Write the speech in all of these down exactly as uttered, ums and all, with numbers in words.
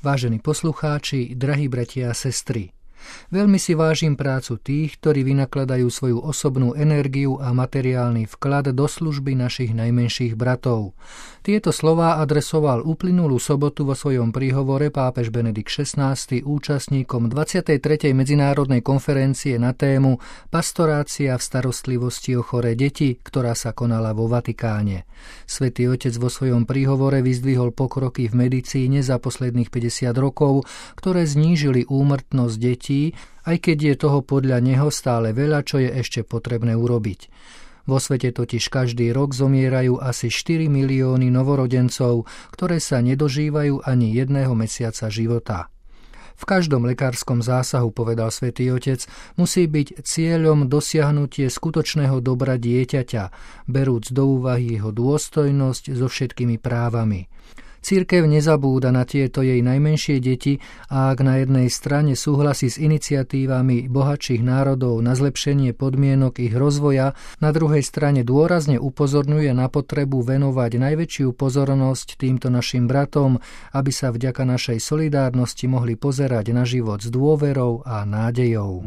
Vážení poslucháči, drahí bratia a sestry, veľmi si vážim prácu tých, ktorí vynakladajú svoju osobnú energiu a materiálny vklad do služby našich najmenších bratov. Tieto slová adresoval uplynulú sobotu vo svojom príhovore pápež Benedikt šestnásty účastníkom dvadsiatej tretej medzinárodnej konferencie na tému Pastorácia v starostlivosti o choré deti, ktorá sa konala vo Vatikáne. Svätý Otec vo svojom príhovore vyzdvihol pokroky v medicíne za posledných päťdesiat rokov, ktoré znížili úmrtnosť detí, aj keď je toho podľa neho stále veľa, čo je ešte potrebné urobiť. Vo svete totiž každý rok zomierajú asi štyri milióny novorodencov, ktoré sa nedožívajú ani jedného mesiaca života. V každom lekárskom zásahu, povedal Svätý Otec, musí byť cieľom dosiahnutie skutočného dobra dieťaťa, berúc do úvahy jeho dôstojnosť so všetkými právami. Cirkev nezabúda na tieto jej najmenšie deti a ak na jednej strane súhlasí s iniciatívami bohatších národov na zlepšenie podmienok ich rozvoja, na druhej strane dôrazne upozorňuje na potrebu venovať najväčšiu pozornosť týmto našim bratom, aby sa vďaka našej solidárnosti mohli pozerať na život s dôverou a nádejou.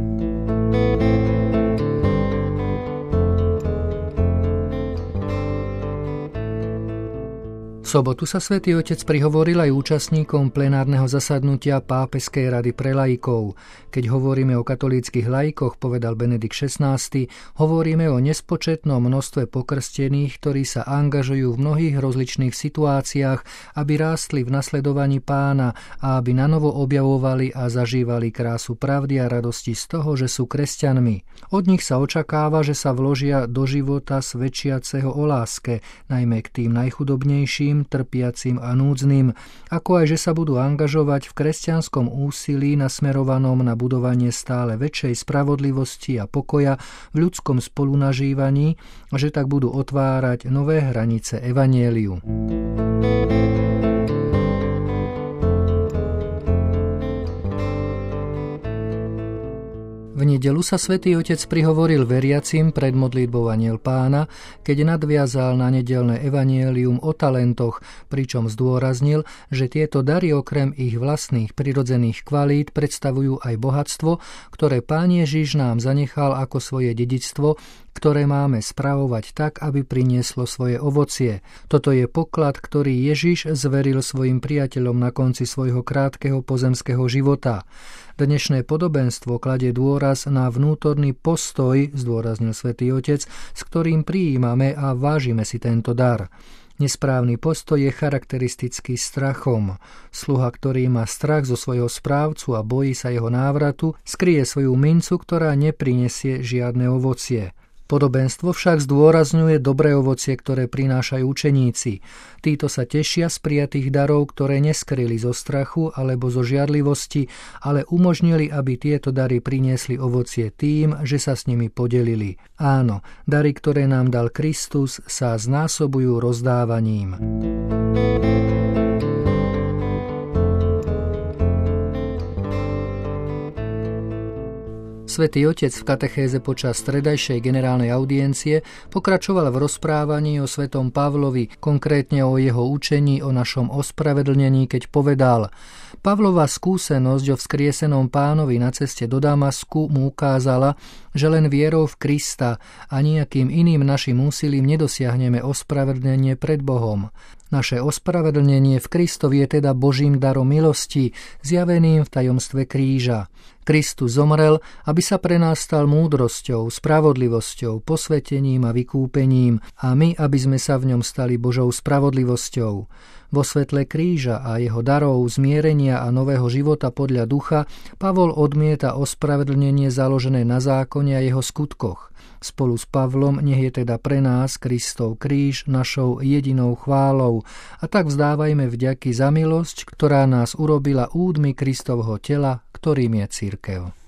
V sobotu sa Svätý Otec prihovoril aj účastníkom plenárneho zasadnutia Pápežskej rady pre laikov. Keď hovoríme o katolíckych laikoch, povedal Benedikt šestnásty, hovoríme o nespočetnom množstve pokrstených, ktorí sa angažujú v mnohých rozličných situáciách, aby rástli v nasledovaní Pána a aby nanovo objavovali a zažívali krásu pravdy a radosti z toho, že sú kresťanmi. Od nich sa očakáva, že sa vložia do života svedčiaceho o láske, najmä k tým najchudobnejším, trpiacim a núdznym, ako aj, že sa budú angažovať v kresťanskom úsilí nasmerovanom na budovanie stále väčšej spravodlivosti a pokoja v ľudskom spolunažívaní a že tak budú otvárať nové hranice evanjeliu. V nedeľu sa Svätý Otec prihovoril veriacim pred modlitbou Anjel Pána, keď nadviazal na nedeľné evanjelium o talentoch, pričom zdôraznil, že tieto dary okrem ich vlastných prirodzených kvalít predstavujú aj bohatstvo, ktoré Pán Ježiš nám zanechal ako svoje dedičstvo, ktoré máme spravovať tak, aby prinieslo svoje ovocie. Toto je poklad, ktorý Ježiš zveril svojim priateľom na konci svojho krátkeho pozemského života. Dnešné podobenstvo kladie dôraz na vnútorný postoj, zdôraznil Svätý Otec, s ktorým prijímame a vážime si tento dar. Nesprávny postoj je charakteristický strachom. Sluha, ktorý má strach zo svojho správcu a bojí sa jeho návratu, skrie svoju mincu, ktorá neprinesie žiadne ovocie. Podobenstvo však zdôrazňuje dobré ovocie, ktoré prinášajú učeníci. Títo sa tešia z prijatých darov, ktoré neskryli zo strachu alebo zo žiarlivosti, ale umožnili, aby tieto dary priniesli ovocie tým, že sa s nimi podelili. Áno, dary, ktoré nám dal Kristus, sa znásobujú rozdávaním. Svätý Otec v katechéze počas stredajšej generálnej audiencie pokračoval v rozprávaní o svätom Pavlovi, konkrétne o jeho učení o našom ospravedlnení, keď povedal: Pavlova skúsenosť o vzkriesenom Pánovi na ceste do Damasku mu ukázala, že len vierou v Krista a nejakým iným našim úsilím nedosiahneme ospravedlnenie pred Bohom. Naše ospravedlnenie v Kristovi je teda Božím darom milosti, zjaveným v tajomstve kríža. Kristus zomrel, aby sa pre nás stal múdrosťou, spravodlivosťou, posvetením a vykúpením a my, aby sme sa v ňom stali Božou spravodlivosťou. Vo svetle kríža a jeho darov, zmierenia a nového života podľa ducha Pavol odmieta ospravedlnenie založené na zákone a jeho skutkoch. Spolu s Pavlom nech je teda pre nás Kristov kríž našou jedinou chválou a tak vzdávajme vďaky za milosť, ktorá nás urobila údmi Kristovho tela, ktorým je cirkev.